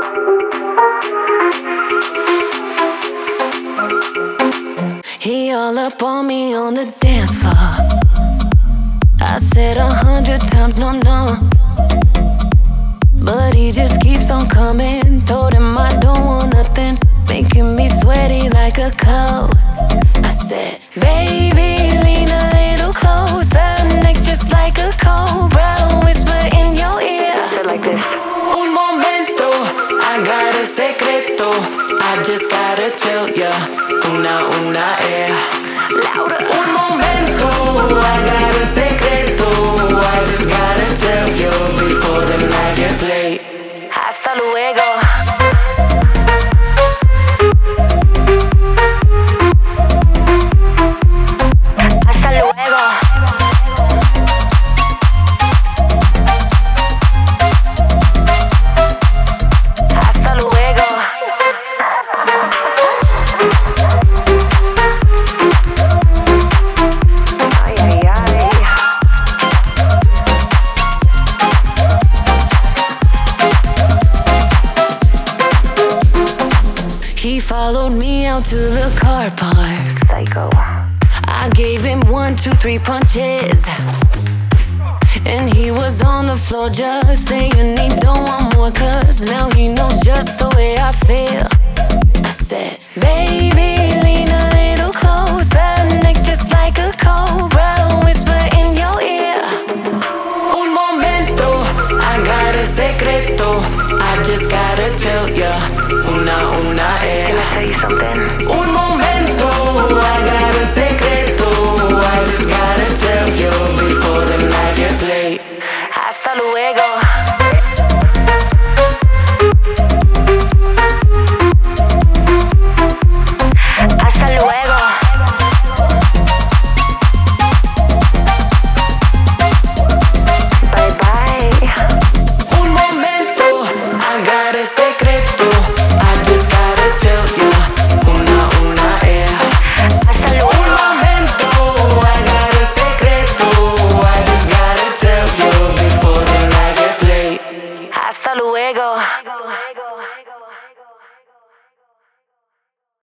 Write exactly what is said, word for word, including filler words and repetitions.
He all up on me on the dance floor. I said a hundred times no, no, but he just keeps on coming. Told him I don't want nothing, making me sweaty like a cow. I said, baby, lean a little closer, neck just like a cobra, whisper in your ear. I said like this. Un momento, I got a secreto, I just gotta tell ya, una, una, eh. Louder. Un momento, I got a secreto, I just gotta tell you before the night gets late. Hasta luego. Hasta luego. Hasta luego. Ay, ay, ay. He followed me out to the car park. Psycho. I gave him one, two, three punches, and he was on the floor just saying he don't want more, cause now he knows just the way I feel. I said, baby, lean a little closer, neck just like a cobra, whisper in your ear. Un momento, I got a secreto, I just gotta tell ya, una, una, eh. Can I tell you something? Un momento, I got a secreto, I just gotta tell you before the night gets late. Hasta luego.